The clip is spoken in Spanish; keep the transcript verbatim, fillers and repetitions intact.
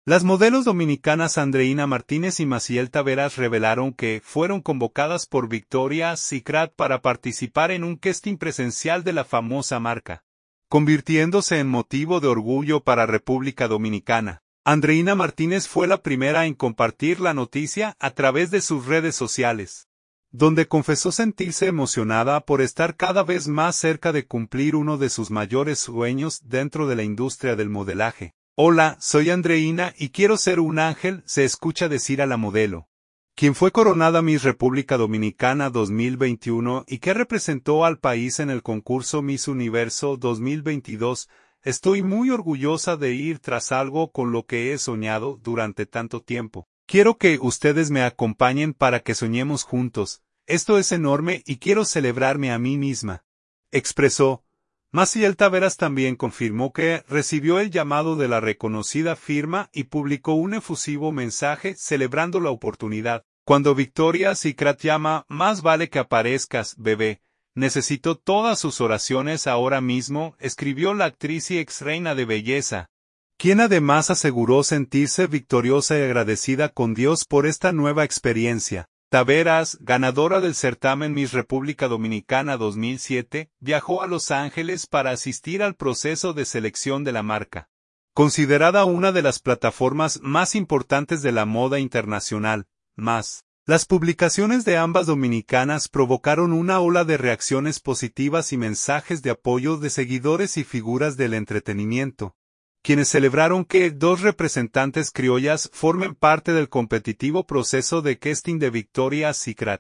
Las modelos dominicanas Andreina Martínez y Maciel Taveras revelaron que fueron convocadas por Victoria's Secret para participar en un casting presencial de la famosa marca, convirtiéndose en motivo de orgullo para República Dominicana. Andreina Martínez fue la primera en compartir la noticia a través de sus redes sociales, donde confesó sentirse emocionada por estar cada vez más cerca de cumplir uno de sus mayores sueños dentro de la industria del modelaje. Hola, soy Andreina y quiero ser un ángel, se escucha decir a la modelo, quien fue coronada Miss República Dominicana dos mil veintiuno y que representó al país en el concurso Miss Universo dos mil veintidós. Estoy muy orgullosa de ir tras algo con lo que he soñado durante tanto tiempo. Quiero que ustedes me acompañen para que soñemos juntos. Esto es enorme y quiero celebrarme a mí misma, expresó. Maciel Taveras también confirmó que recibió el llamado de la reconocida firma y publicó un efusivo mensaje celebrando la oportunidad. Cuando Victoria's Secret llama, más vale que aparezcas, bebé. Necesito todas sus oraciones ahora mismo, escribió la actriz y ex reina de belleza, quien además aseguró sentirse victoriosa y agradecida con Dios por esta nueva experiencia. Taveras, ganadora del certamen Miss República Dominicana dos mil siete, viajó a Los Ángeles para asistir al proceso de selección de la marca, considerada una de las plataformas más importantes de la moda internacional. Más, las publicaciones de ambas dominicanas provocaron una ola de reacciones positivas y mensajes de apoyo de seguidores y figuras del entretenimiento, quienes celebraron que dos representantes criollas formen parte del competitivo proceso de casting de Victoria's Secret.